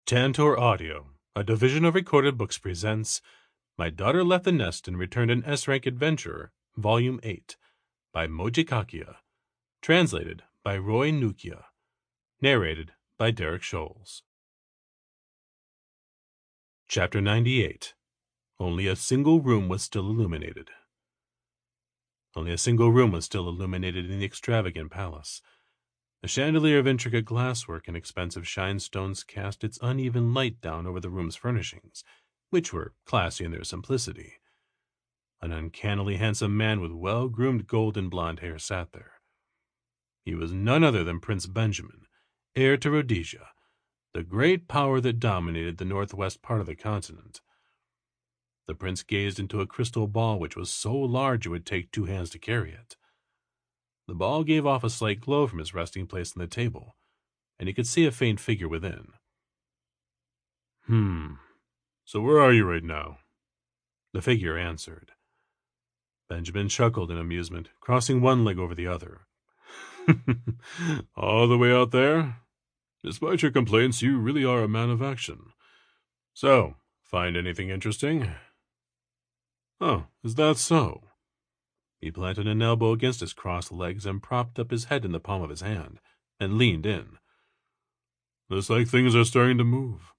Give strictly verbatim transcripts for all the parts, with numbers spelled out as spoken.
Tantor Audio, a division of Recorded Books, presents My Daughter Left the Nest and Returned an S-Rank Adventurer, Volume eight, by Moji Kakia. Translated by Roy Nukia. Narrated by Derek Scholes. Chapter ninety-eight. Only a single room was still illuminated. Only a single room was still illuminated in the extravagant palace. A chandelier of intricate glasswork and expensive shinestones cast its uneven light down over the room's furnishings, which were classy in their simplicity. An uncannily handsome man with well-groomed golden blonde hair sat there. He was none other than Prince Benjamin, heir to Rhodesia, the great power that dominated the northwest part of the continent. The prince gazed into a crystal ball which was so large it would take two hands to carry it. The ball gave off a slight glow from his resting place on the table, and he could see a faint figure within. Hmm, so where are you right now? The figure answered. Benjamin chuckled in amusement, crossing one leg over the other. All the way out there? Despite your complaints, you really are a man of action. So, find anything interesting? Oh, is that so? He planted an elbow against his crossed legs and propped up his head in the palm of his hand, and leaned in. Looks like things are starting to move.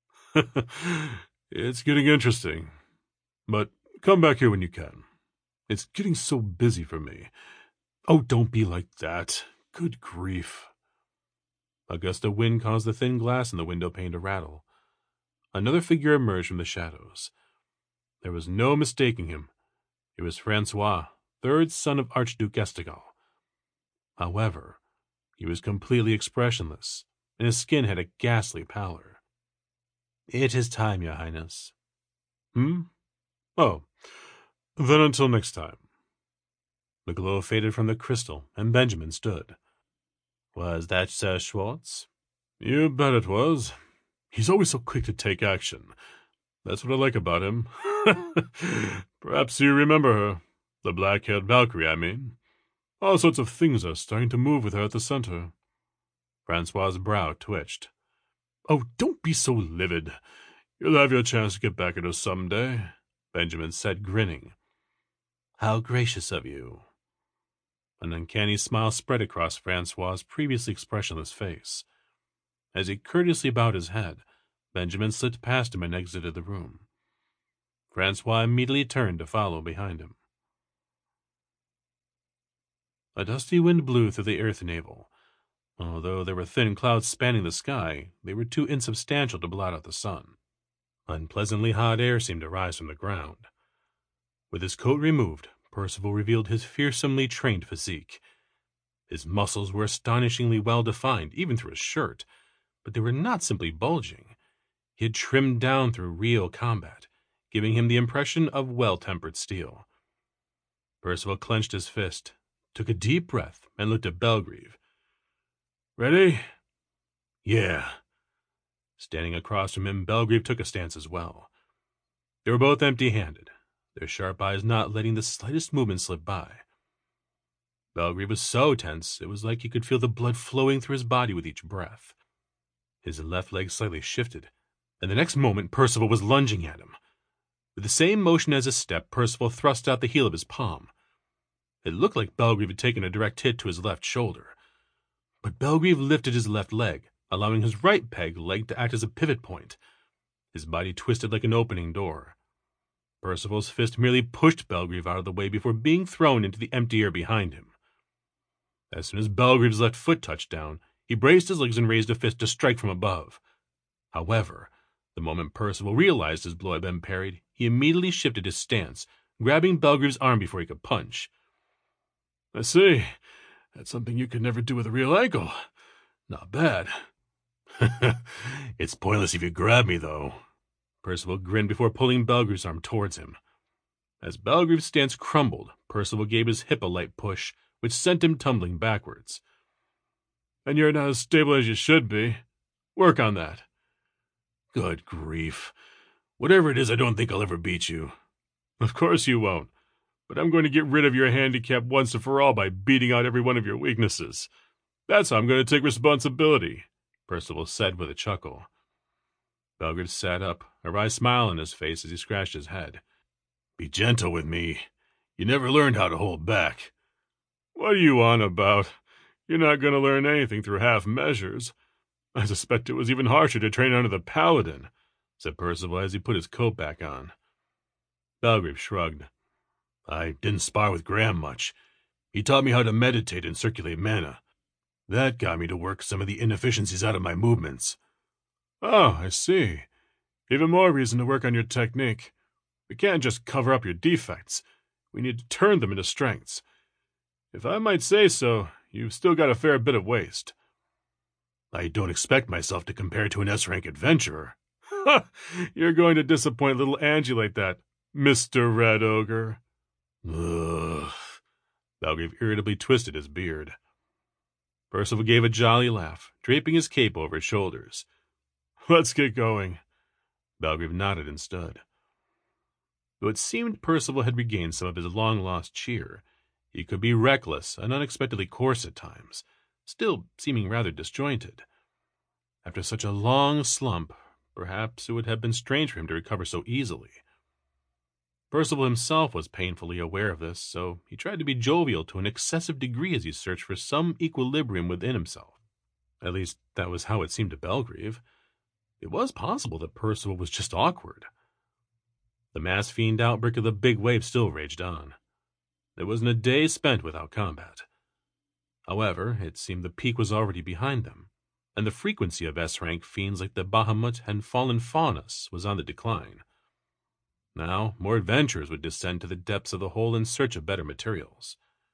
It's getting interesting. But come back here when you can. It's getting so busy for me. Oh, don't be like that. Good grief. A gust of wind caused the thin glass in the window pane to rattle. Another figure emerged from the shadows. There was no mistaking him. It was Francois, third son of Archduke Estigal. However, he was completely expressionless, and his skin had a ghastly pallor. It is time, Your Highness. Hmm? Oh, then until next time. The glow faded from the crystal, and Benjamin stood. Was that Sir Schwartz? You bet it was. He's always so quick to take action. That's what I like about him. Perhaps you remember her. The black-haired Valkyrie, I mean. All sorts of things are starting to move with her at the center. Francois's brow twitched. Oh, don't be so livid. You'll have your chance to get back at her someday, Benjamin said, grinning. How gracious of you. An uncanny smile spread across Francois's previously expressionless face. As he courteously bowed his head, Benjamin slipped past him and exited the room. Francois immediately turned to follow behind him. A dusty wind blew through the earth navel. Although there were thin clouds spanning the sky, they were too insubstantial to blot out the sun. Unpleasantly hot air seemed to rise from the ground. With his coat removed, Percival revealed his fearsomely trained physique. His muscles were astonishingly well defined, even through his shirt, but they were not simply bulging. He had trimmed down through real combat, giving him the impression of well-tempered steel. Percival clenched his fist, took a deep breath, and looked at Belgrieve. Ready? Yeah. Standing across from him, Belgrieve took a stance as well. They were both empty-handed, their sharp eyes not letting the slightest movement slip by. Belgrieve was so tense, it was like he could feel the blood flowing through his body with each breath. His left leg slightly shifted, and the next moment Percival was lunging at him. With the same motion as his step, Percival thrust out the heel of his palm. It looked like Belgrieve had taken a direct hit to his left shoulder. But Belgrieve lifted his left leg, allowing his right peg leg to act as a pivot point. His body twisted like an opening door. Percival's fist merely pushed Belgrieve out of the way before being thrown into the empty air behind him. As soon as Belgrieve's left foot touched down, he braced his legs and raised a fist to strike from above. However, the moment Percival realized his blow had been parried, he immediately shifted his stance, grabbing Belgrieve's arm before he could punch. I see. That's something you could never do with a real ankle. Not bad. It's pointless if you grab me, though. Percival grinned before pulling Belgrieve's arm towards him. As Belgrieve's stance crumbled, Percival gave his hip a light push, which sent him tumbling backwards. And you're not as stable as you should be. Work on that. Good grief. Whatever it is, I don't think I'll ever beat you. Of course you won't. But I'm going to get rid of your handicap once and for all by beating out every one of your weaknesses. That's how I'm going to take responsibility, Percival said with a chuckle. Belgrave sat up, a wry smile on his face as he scratched his head. Be gentle with me. You never learned how to hold back. What are you on about? You're not going to learn anything through half measures. I suspect it was even harsher to train under the Paladin, said Percival as he put his coat back on. Belgrave shrugged. I didn't spar with Graham much. He taught me how to meditate and circulate mana. That got me to work some of the inefficiencies out of my movements. Oh, I see. Even more reason to work on your technique. We can't just cover up your defects. We need to turn them into strengths. If I might say so, you've still got a fair bit of waste. I don't expect myself to compare to an S-rank adventurer. You're going to disappoint little Angie like that, Mister Red Ogre. Ugh. Belgrave irritably twisted his beard. Percival gave a jolly laugh, draping his cape over his shoulders. Let's get going. Belgrave nodded and stood. Though it seemed Percival had regained some of his long-lost cheer, he could be reckless and unexpectedly coarse at times, still seeming rather disjointed. After such a long slump, perhaps it would have been strange for him to recover so easily. Percival himself was painfully aware of this, so he tried to be jovial to an excessive degree as he searched for some equilibrium within himself. At least, that was how it seemed to Belgrave. It was possible that Percival was just awkward. The mass fiend outbreak of the big wave still raged on. There wasn't a day spent without combat. However, it seemed the peak was already behind them, and the frequency of S-rank fiends like the Bahamut and Fallen Faunus was on the decline. Now, more adventurers would descend to the depths of the hole in search of better materials.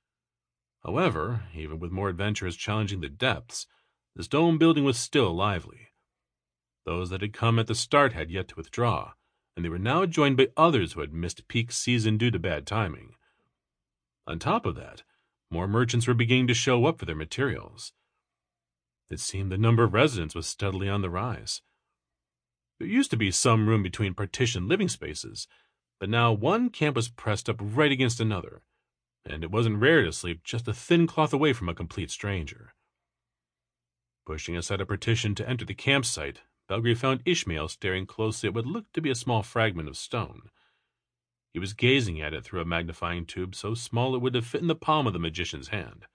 However, even with more adventurers challenging the depths, the stone building was still lively. Those that had come at the start had yet to withdraw, and they were now joined by others who had missed peak season due to bad timing. On top of that, more merchants were beginning to show up for their materials. It seemed the number of residents was steadily on the rise. There used to be some room between partitioned living spaces, but now one camp was pressed up right against another, and it wasn't rare to sleep just a thin cloth away from a complete stranger. Pushing aside a partition to enter the campsite, Belgrave found Ishmael staring closely at what looked to be a small fragment of stone. He was gazing at it through a magnifying tube so small it would have fit in the palm of the magician's hand.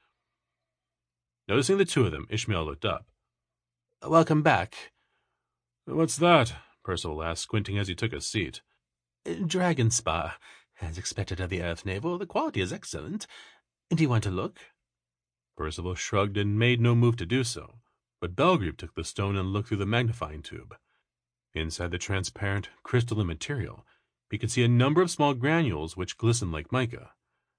Noticing the two of them, Ishmael looked up. "Welcome back." "What's that?" Percival asked, squinting as he took a seat. "Dragon spar. As expected of the Earth Naval, the quality is excellent. Do you want to look?" Percival shrugged and made no move to do so, but Belgrave took the stone and looked through the magnifying tube. Inside the transparent, crystalline material, he could see a number of small granules which glistened like mica.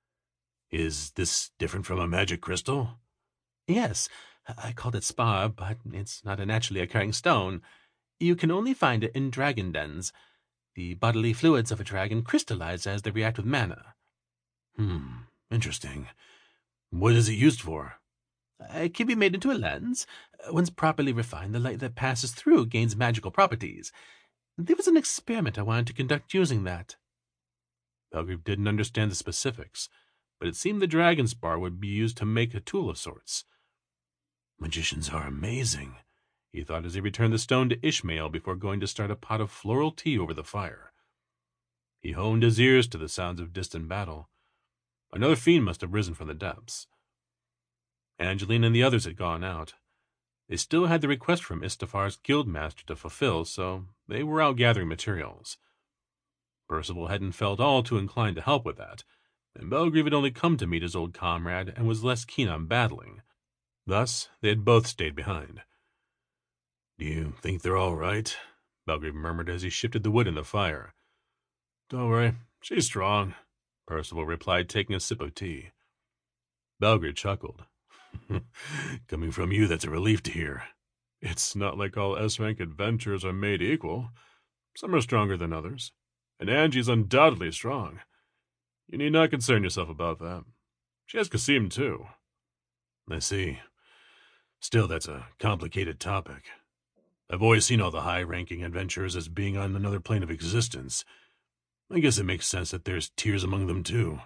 "Is this different from a magic crystal?" "Yes. I called it spar, but it's not a naturally occurring stone. You can only find it in dragon dens. The bodily fluids of a dragon crystallize as they react with mana." Hmm, interesting. What is it used for? It can be made into a lens. Once properly refined, the light that passes through gains magical properties. There was an experiment I wanted to conduct using that. Belgrave didn't understand the specifics, but it seemed the dragon spar would be used to make a tool of sorts. Magicians are amazing, he thought as he returned the stone to Ishmael before going to start a pot of floral tea over the fire. He honed his ears to the sounds of distant battle. Another fiend must have risen from the depths. Angeline and the others had gone out. They still had the request from Istafar's guildmaster to fulfill, so they were out gathering materials. Percival hadn't felt all too inclined to help with that, and Belgrave had only come to meet his old comrade and was less keen on battling. Thus, they had both stayed behind. "Do you think they're all right?" Belgrave murmured as he shifted the wood in the fire. "Don't worry, she's strong," Percival replied, taking a sip of tea. Belgrave chuckled. "Coming from you, that's a relief to hear. It's not like all S-rank adventurers are made equal. Some are stronger than others, and Angie's undoubtedly strong. You need not concern yourself about that. She has Kasim, too." "I see. Still, that's a complicated topic. I've always seen all the high-ranking adventurers as being on another plane of existence. I guess it makes sense that there's tiers among them, too."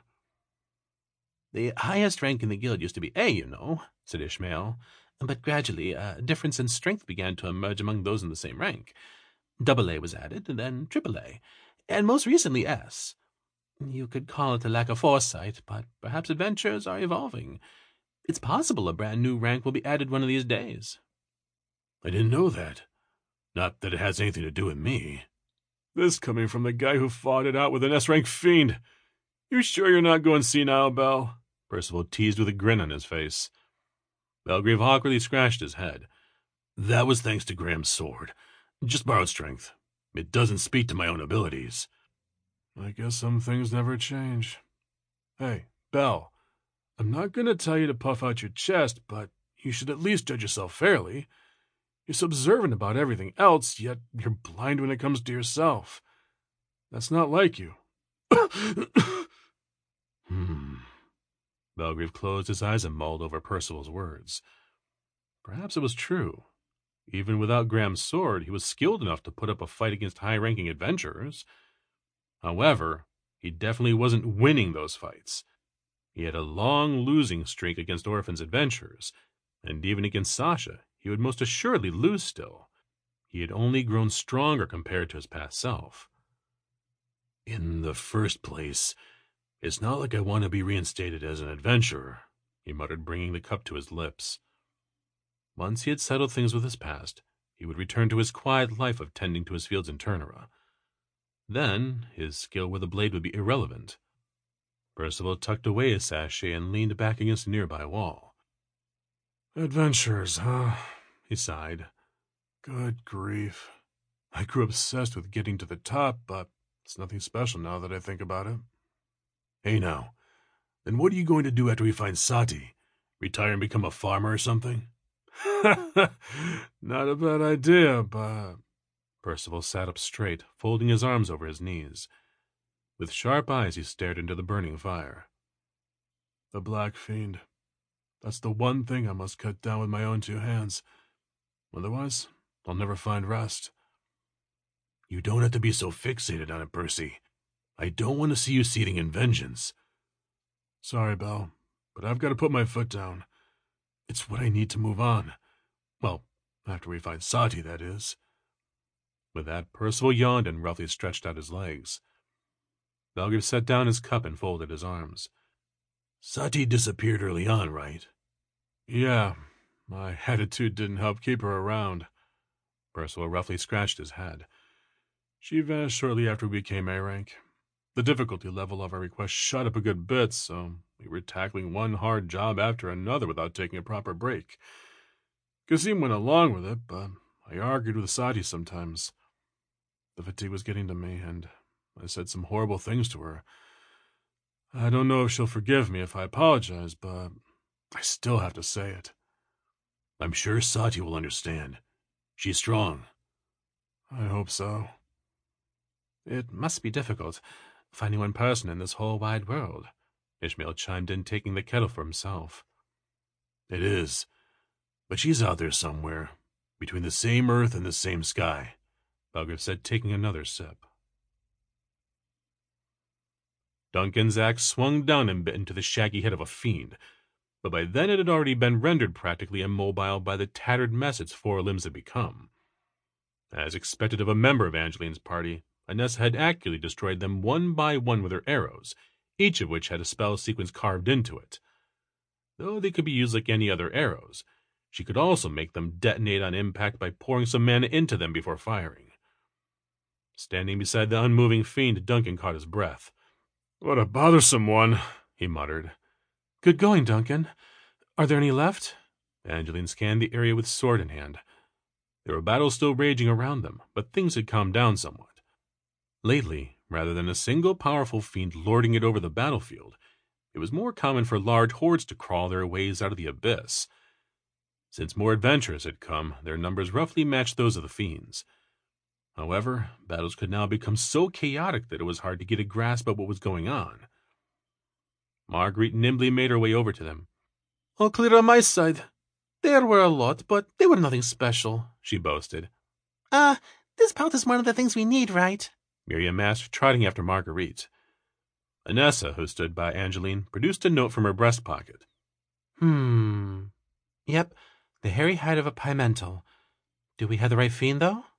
"The highest rank in the guild used to be A, you know," said Ishmael, "but gradually a difference in strength began to emerge among those in the same rank. Double A was added, and then Triple A, and most recently S. You could call it a lack of foresight, but perhaps adventures are evolving. It's possible a brand new rank will be added one of these days. I didn't know that. Not that it has anything to do with me. This coming from the guy who fought it out with an S-rank fiend. You sure you're not going senile, Bell? Percival teased with a grin on his face. Belgrave awkwardly scratched his head. That was thanks to Graham's sword. Just borrowed strength. It doesn't speak to my own abilities. I guess some things never change. Hey, Bell, I'm not going to tell you to puff out your chest, but you should at least judge yourself fairly. You're so observant about everything else, yet you're blind when it comes to yourself. That's not like you. Hmm. Belgrave closed his eyes and mulled over Percival's words. Perhaps it was true. Even without Graham's sword, he was skilled enough to put up a fight against high-ranking adventurers. However, he definitely wasn't winning those fights. He had a long losing streak against Orphan's adventurers, and even against Sasha, he would most assuredly lose still. He had only grown stronger compared to his past self. In the first place, it's not like I want to be reinstated as an adventurer, he muttered, bringing the cup to his lips. Once he had settled things with his past, he would return to his quiet life of tending to his fields in Turnera. Then his skill with a blade would be irrelevant. Percival tucked away his sachet and leaned back against a nearby wall. Adventures, huh? He sighed. Good grief. I grew obsessed with getting to the top, but it's nothing special now that I think about it. Hey now, then what are you going to do after we find Sati? Retire and become a farmer or something? Not a bad idea, but... Percival sat up straight, folding his arms over his knees. With sharp eyes he stared into the burning fire. The Black Fiend. That's the one thing I must cut down with my own two hands. Otherwise, I'll never find rest. You don't have to be so fixated on it, Percy. I don't want to see you seething in vengeance. Sorry, Bell, but I've got to put my foot down. It's what I need to move on. Well, after we find Sati, that is. With that, Percival yawned and roughly stretched out his legs. Belgrave set down his cup and folded his arms. Sati disappeared early on, right? Yeah, my attitude didn't help keep her around. Percival roughly scratched his head. She vanished shortly after we became A rank. The difficulty level of our request shot up a good bit, so we were tackling one hard job after another without taking a proper break. Kasim went along with it, but I argued with Sati sometimes. The fatigue was getting to me, and I said some horrible things to her. I don't know if she'll forgive me if I apologize, but I still have to say it. I'm sure Sati will understand. She's strong. I hope so. It must be difficult, finding one person in this whole wide world, Ishmael chimed in, taking the kettle for himself. It is. But she's out there somewhere, between the same earth and the same sky, Belgrave said, taking another sip. Duncan's axe swung down and bit into the shaggy head of a fiend, but by then it had already been rendered practically immobile by the tattered mess its four limbs had become. As expected of a member of Angeline's party, Anessa had accurately destroyed them one by one with her arrows, each of which had a spell sequence carved into it. Though they could be used like any other arrows, she could also make them detonate on impact by pouring some mana into them before firing. Standing beside the unmoving fiend, Duncan caught his breath. What a bothersome one, he muttered. Good going, Duncan. Are there any left? Angeline scanned the area with sword in hand. There were battles still raging around them, but things had calmed down somewhat. Lately, rather than a single powerful fiend lording it over the battlefield, it was more common for large hordes to crawl their ways out of the abyss. Since more adventurers had come, their numbers roughly matched those of the fiends. However, battles could now become so chaotic that it was hard to get a grasp of what was going on. Marguerite nimbly made her way over to them. All clear on my side. There were a lot, but they were nothing special, she boasted. Ah, uh, this pelt is one of the things we need, right? Miriam asked, trotting after Marguerite. Anessa, who stood by Angeline, produced a note from her breast pocket. Hmm. Yep, the hairy hide of a pimental. Do we have the right fiend, though?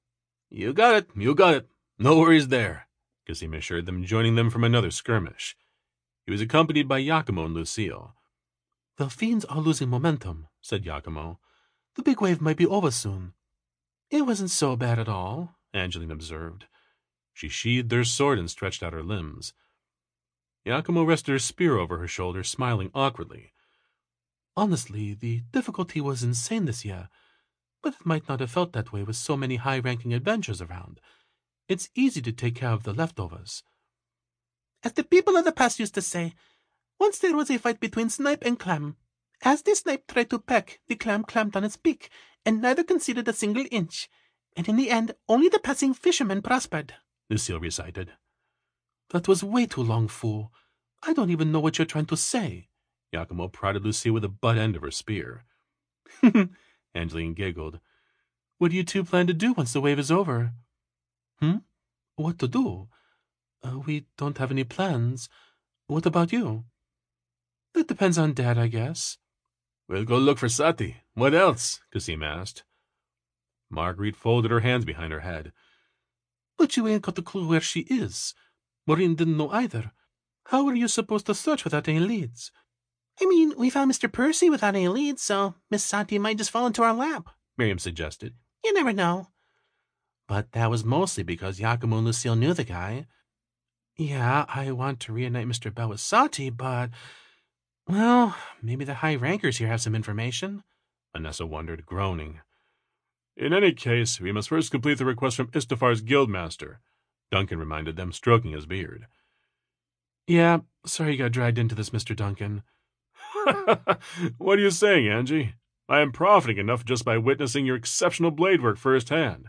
You got it, you got it. No worries there, Cassim assured them, joining them from another skirmish. He was accompanied by Iachimo and Lucille. The fiends are losing momentum, said Iachimo. The big wave might be over soon. It wasn't so bad at all, Angeline observed. She sheathed her sword and stretched out her limbs. Iachimo rested her spear over her shoulder, smiling awkwardly. Honestly, the difficulty was insane this year, but it might not have felt that way with so many high-ranking adventurers around. It's easy to take care of the leftovers. As the people of the past used to say, once there was a fight between Snipe and Clam. As the Snipe tried to peck, the Clam clamped on its beak, and neither conceded a single inch. And in the end, only the passing fishermen prospered, Lucille recited. That was way too long, fool. I don't even know what you're trying to say. Iachimo prodded Lucille with the butt end of her spear. Angeline giggled. What do you two plan to do once the wave is over? Hmm? What to do? Uh, we don't have any plans. What about you? That depends on Dad, I guess. We'll go look for Sati. What else? Cassim asked. Marguerite folded her hands behind her head. But you ain't got a clue where she is. Maureen didn't know either. How are you supposed to search without any leads? I mean, we found Mister Percy without any leads, so Miss Sati might just fall into our lap, Miriam suggested. You never know. But that was mostly because Iachimo and Lucille knew the guy. Yeah, I want to reunite Mister Bell with Sati, but... Well, maybe the high rankers here have some information. Anessa wondered, groaning. In any case, we must first complete the request from Istafar's guildmaster, Duncan reminded them, stroking his beard. Yeah, sorry you got dragged into this, Mister Duncan. What are you saying, Angie? I am profiting enough just by witnessing your exceptional blade work firsthand.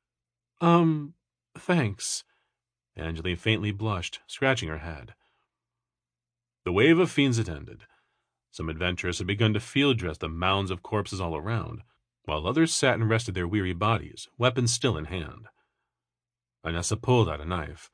Um, thanks. Angeline faintly blushed, scratching her head. The wave of fiends had ended. Some adventurers had begun to field dress the mounds of corpses all around, while others sat and rested their weary bodies, weapons still in hand. Anessa pulled out a knife.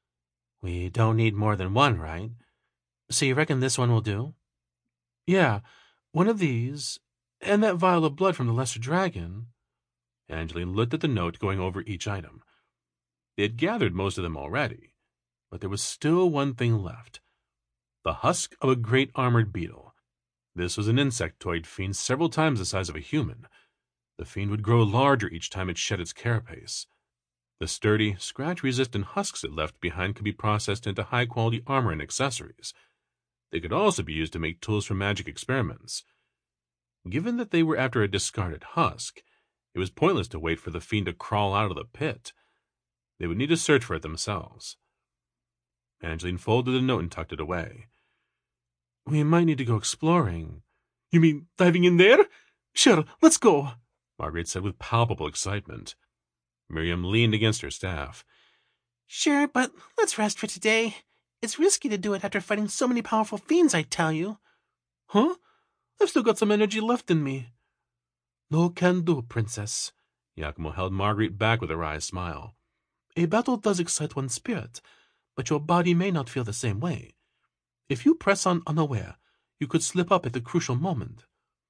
We don't need more than one, right? So you reckon this one will do? Yeah, one of these, and that vial of blood from the Lesser Dragon. Angeline looked at the note, going over each item. They had gathered most of them already, but there was still one thing left. The husk of a great armored beetle. This was an insectoid fiend several times the size of a human. The fiend would grow larger each time it shed its carapace. The sturdy, scratch-resistant husks it left behind could be processed into high-quality armor and accessories. They could also be used to make tools for magic experiments. Given that they were after a discarded husk, it was pointless to wait for the fiend to crawl out of the pit. They would need to search for it themselves. Angeline folded the note and tucked it away. We might need to go exploring. You mean diving in there? Sure, let's go, Margaret said with palpable excitement. Miriam leaned against her staff. Sure, but let's rest for today. It's risky to do it after fighting so many powerful fiends, I tell you. Huh? I've still got some energy left in me. No can do, princess. Iachimo held Marguerite back with a wry smile. A battle does excite one's spirit, but your body may not feel the same way. If you press on unaware, you could slip up at the crucial moment.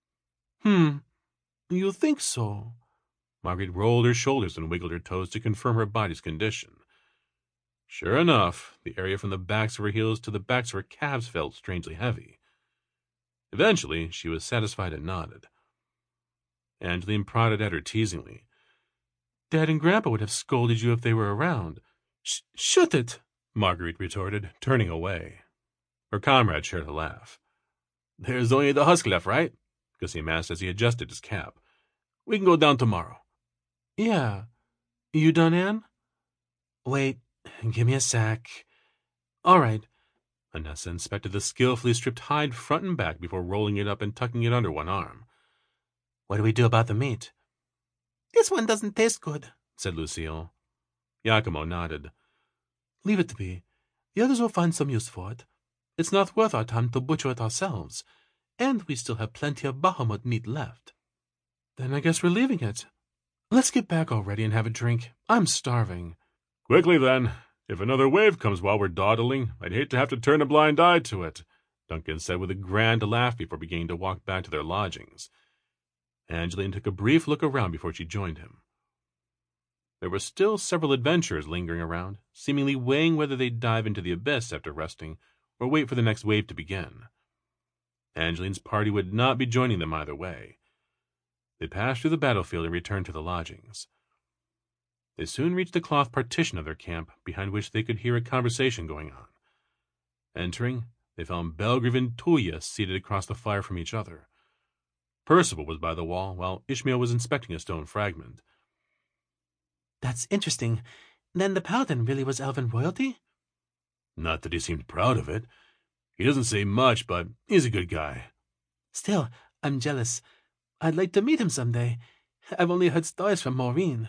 Hmm, you think so? Marguerite rolled her shoulders and wiggled her toes to confirm her body's condition. Sure enough, the area from the backs of her heels to the backs of her calves felt strangely heavy. Eventually, she was satisfied and nodded. Angeline prodded at her teasingly. Dad and Grandpa would have scolded you if they were around. Sh- shut it, Marguerite retorted, turning away. Her comrade shared a laugh. There's only the husk left, right? Cassim asked as he adjusted his cap. We can go down tomorrow. Yeah. You done, Anne? Wait, give me a sec. All right. Anessa inspected the skillfully stripped hide front and back before rolling it up and tucking it under one arm. What do we do about the meat? This one doesn't taste good, said Lucille. Iachimo nodded. Leave it to me. The others will find some use for it. It's not worth our time to butcher it ourselves, and we still have plenty of Bahamut meat left. Then I guess we're leaving it. Let's get back already and have a drink. I'm starving. Quickly, then. If another wave comes while we're dawdling, I'd hate to have to turn a blind eye to it, Duncan said with a grand laugh before beginning to walk back to their lodgings. Angeline took a brief look around before she joined him. There were still several adventurers lingering around, seemingly weighing whether they'd dive into the abyss after resting or wait for the next wave to begin. Angeline's party would not be joining them either way. They passed through the battlefield and returned to the lodgings. They soon reached the cloth partition of their camp, behind which they could hear a conversation going on. Entering, they found Belgriv and Tuya seated across the fire from each other. Percival was by the wall, while Ishmael was inspecting a stone fragment. That's interesting. Then the paladin really was elven royalty? Not that he seemed proud of it. He doesn't say much, but he's a good guy. Still, I'm jealous. I'd like to meet him someday. I've only heard stories from Maureen.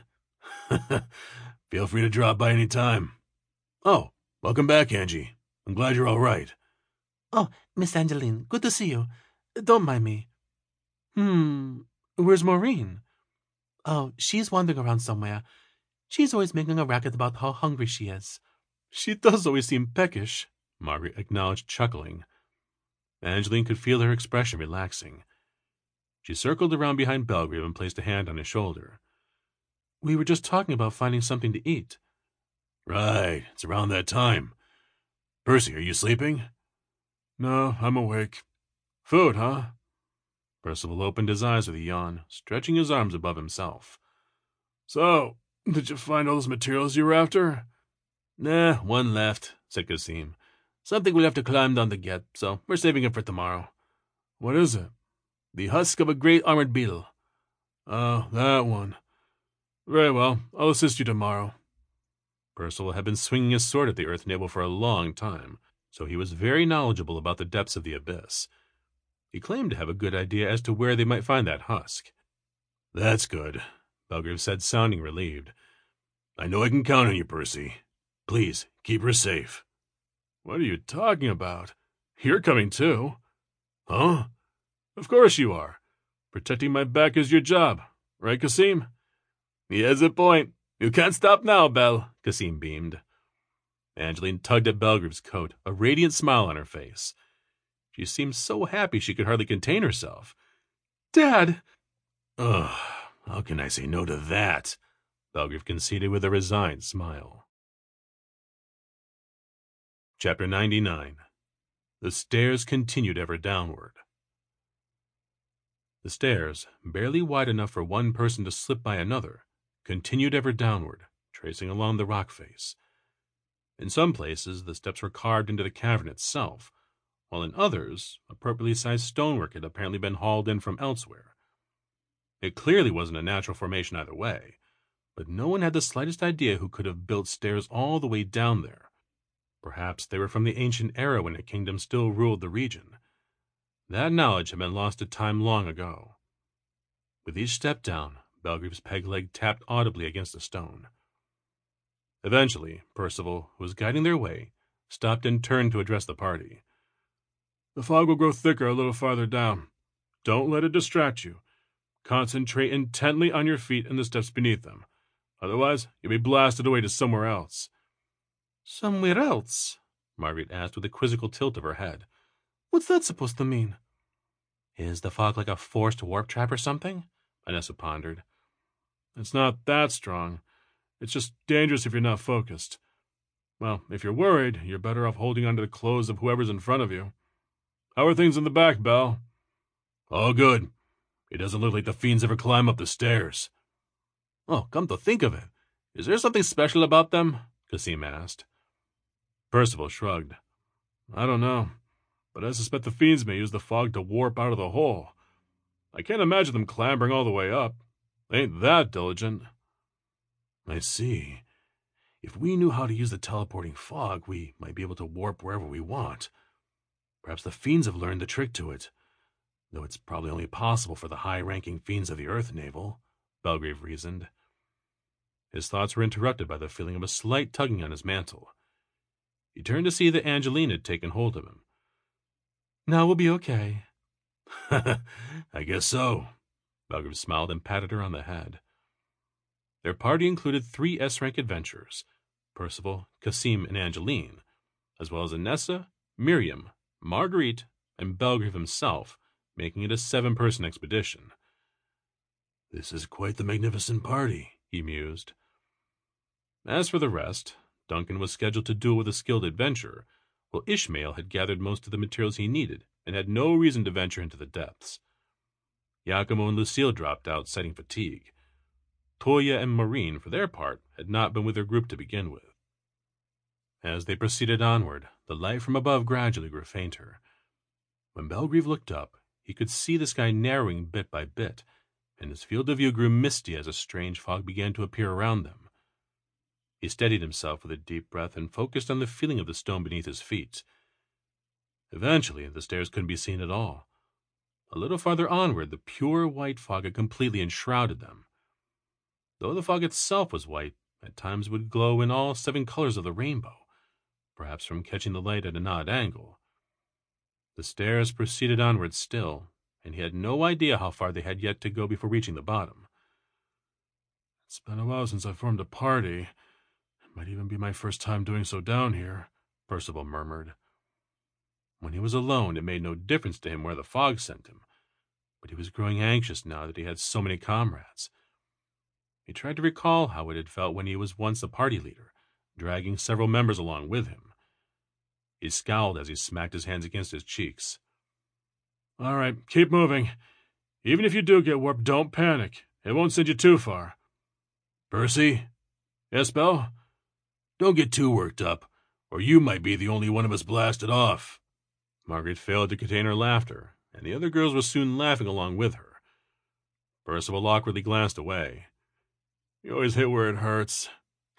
Feel free to drop by any time. Oh, welcome back, Angie. I'm glad you're all right. Oh, Miss Angeline, good to see you. Don't mind me. Hmm, where's Maureen? Oh, she's wandering around somewhere. She's always making a racket about how hungry she is. She does always seem peckish, Margaret acknowledged, chuckling. Angeline could feel her expression relaxing. She circled around behind Belgriv and placed a hand on his shoulder. We were just talking about finding something to eat. Right, it's around that time. Percy, are you sleeping? No, I'm awake. Food, huh? Percival opened his eyes with a yawn, stretching his arms above himself. So, did you find all those materials you were after? Nah, one left, said Kasim. Something we'll have to climb down to get, so we're saving it for tomorrow. What is it? The husk of a great armored beetle. Oh, that one. Very well, I'll assist you tomorrow. Percival had been swinging his sword at the Earth Navel for a long time, so he was very knowledgeable about the depths of the abyss. He claimed to have a good idea as to where they might find that husk. That's good, Belgriv said, sounding relieved. I know I can count on you, Percy. Please, keep her safe. What are you talking about? You're coming too. Huh? Of course you are. Protecting my back is your job, right, Kasim? He has a point. You can't stop now, Belle, Kasim beamed. Angeline tugged at Belgriv's coat, a radiant smile on her face. She seemed so happy she could hardly contain herself. Dad! Ugh, how can I say no to that? Belgriv conceded with a resigned smile. Chapter ninety-nine. The stairs continued ever downward. The stairs, barely wide enough for one person to slip by another, continued ever downward, tracing along the rock face. In some places, the steps were carved into the cavern itself, while in others, appropriately sized stonework had apparently been hauled in from elsewhere. It clearly wasn't a natural formation either way, but no one had the slightest idea who could have built stairs all the way down there. Perhaps they were from the ancient era when a kingdom still ruled the region. That knowledge had been lost to time long ago. With each step down, Belgriv's peg leg tapped audibly against a stone. Eventually, Percival, who was guiding their way, stopped and turned to address the party. The fog will grow thicker a little farther down. Don't let it distract you. Concentrate intently on your feet and the steps beneath them. Otherwise, you'll be blasted away to somewhere else. Somewhere else? Margaret asked with a quizzical tilt of her head. What's that supposed to mean? Is the fog like a forced warp trap or something? Anessa pondered. It's not that strong. It's just dangerous if you're not focused. Well, if you're worried, you're better off holding onto the clothes of whoever's in front of you. How are things in the back, Belle? All good. It doesn't look like the fiends ever climb up the stairs. Oh, come to think of it, is there something special about them? Kasim asked. Percival shrugged. I don't know, but I suspect the fiends may use the fog to warp out of the hole. I can't imagine them clambering all the way up. They ain't that diligent. I see. If we knew how to use the teleporting fog, we might be able to warp wherever we want. Perhaps the fiends have learned the trick to it, though it's probably only possible for the high-ranking fiends of the Earth Navel, Belgriv reasoned. His thoughts were interrupted by the feeling of a slight tugging on his mantle. He turned to see that Angeline had taken hold of him. Now we'll be okay. I guess so. Belgriv smiled and patted her on the head. Their party included three S-rank adventurers, Percival, Kasim, and Angeline, as well as Anessa, Miriam, Marguerite, and Belgriv himself, making it a seven-person expedition. This is quite the magnificent party, he mused. As for the rest, Duncan was scheduled to duel with a skilled adventurer, while Ishmael had gathered most of the materials he needed and had no reason to venture into the depths. Giacomo and Lucille dropped out, citing fatigue. Toya and Maureen, for their part, had not been with their group to begin with. As they proceeded onward, the light from above gradually grew fainter. When Belgrieve looked up, he could see the sky narrowing bit by bit, and his field of view grew misty as a strange fog began to appear around them. He steadied himself with a deep breath and focused on the feeling of the stone beneath his feet. Eventually, the stairs couldn't be seen at all. A little farther onward, the pure white fog had completely enshrouded them. Though the fog itself was white, at times it would glow in all seven colors of the rainbow, perhaps from catching the light at an odd angle. The stairs proceeded onward still, and he had no idea how far they had yet to go before reaching the bottom. It's been a while since I formed a party. It might even be my first time doing so down here, Percival murmured. When he was alone, it made no difference to him where the fog sent him, but he was growing anxious now that he had so many comrades. He tried to recall how it had felt when he was once a party leader, dragging several members along with him. He scowled as he smacked his hands against his cheeks. All right, keep moving. Even if you do get warped, don't panic. It won't send you too far. Percy? Yes, Belle? Don't get too worked up, or you might be the only one of us blasted off. Margaret failed to contain her laughter, and the other girls were soon laughing along with her. Percival awkwardly glanced away. You always hit where it hurts.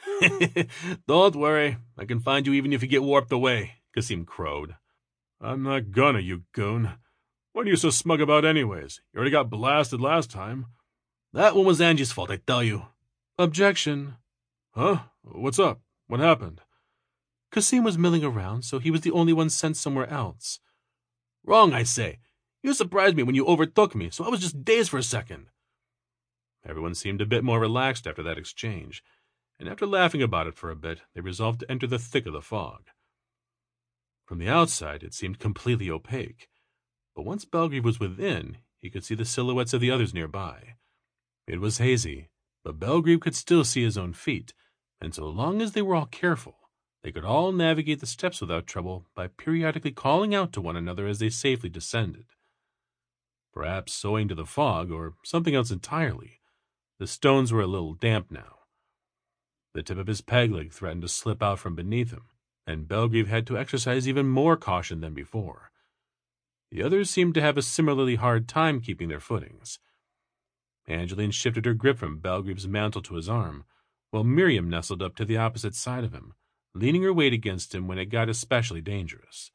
Don't worry, I can find you even if you get warped away, Kasim crowed. I'm not gonna, you goon. What are you so smug about anyways? You already got blasted last time. That one was Angie's fault, I tell you. Objection. Huh? What's up? What happened? Kasim was milling around, so he was the only one sent somewhere else. Wrong, I say. You surprised me when you overtook me, so I was just dazed for a second. Everyone seemed a bit more relaxed after that exchange, and after laughing about it for a bit, they resolved to enter the thick of the fog. From the outside, it seemed completely opaque, but once Belgrieve was within, he could see the silhouettes of the others nearby. It was hazy, but Belgrieve could still see his own feet, and so long as they were all careful, they could all navigate the steps without trouble by periodically calling out to one another as they safely descended. Perhaps owing to the fog, or something else entirely, the stones were a little damp now. The tip of his peg leg threatened to slip out from beneath him, and Belgrieve had to exercise even more caution than before. The others seemed to have a similarly hard time keeping their footings. Angeline shifted her grip from Belgrieve's mantle to his arm, while Miriam nestled up to the opposite side of him, leaning her weight against him when it got especially dangerous.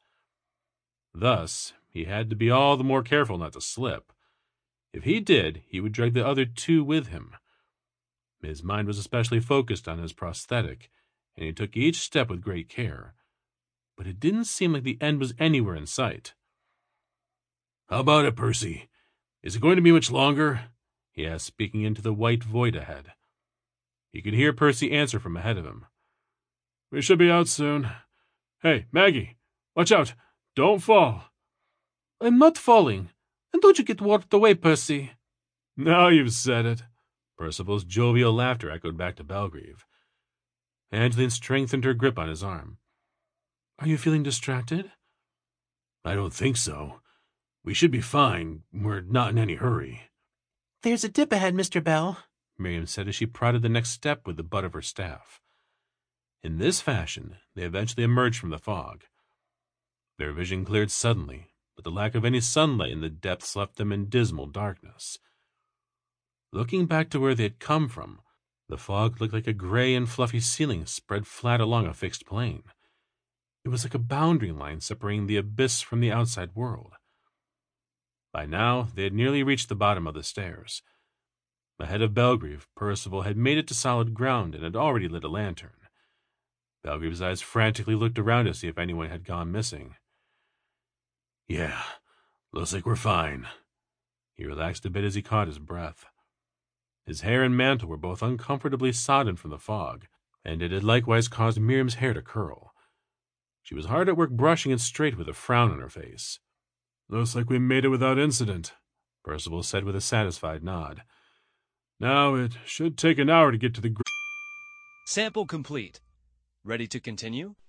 Thus, he had to be all the more careful not to slip. If he did, he would drag the other two with him. His mind was especially focused on his prosthetic, and he took each step with great care. But it didn't seem like the end was anywhere in sight. How about it, Percy? Is it going to be much longer? He asked, speaking into the white void ahead. He could hear Percy answer from ahead of him. We should be out soon. Hey, Maggie, watch out. Don't fall. I'm not falling. And don't you get warped away, Percy. Now you've said it. Percival's jovial laughter echoed back to Belgrieve. Angeline strengthened her grip on his arm. Are you feeling distracted? I don't think so. We should be fine. We're not in any hurry. There's a dip ahead, Mister Bell, Miriam said as she prodded the next step with the butt of her staff. In this fashion, they eventually emerged from the fog. Their vision cleared suddenly, but the lack of any sunlight in the depths left them in dismal darkness. Looking back to where they had come from, the fog looked like a gray and fluffy ceiling spread flat along a fixed plane. It was like a boundary line separating the abyss from the outside world. By now, they had nearly reached the bottom of the stairs. Ahead of Belgrieve, Percival had made it to solid ground and had already lit a lantern. Belgrieve's eyes frantically looked around to see if anyone had gone missing. Yeah, looks like we're fine. He relaxed a bit as he caught his breath. His hair and mantle were both uncomfortably sodden from the fog, and it had likewise caused Miriam's hair to curl. She was hard at work brushing it straight with a frown on her face. Looks like we made it without incident, Percival said with a satisfied nod. Now it should take an hour to get to the... Gr- Sample complete. Ready to continue?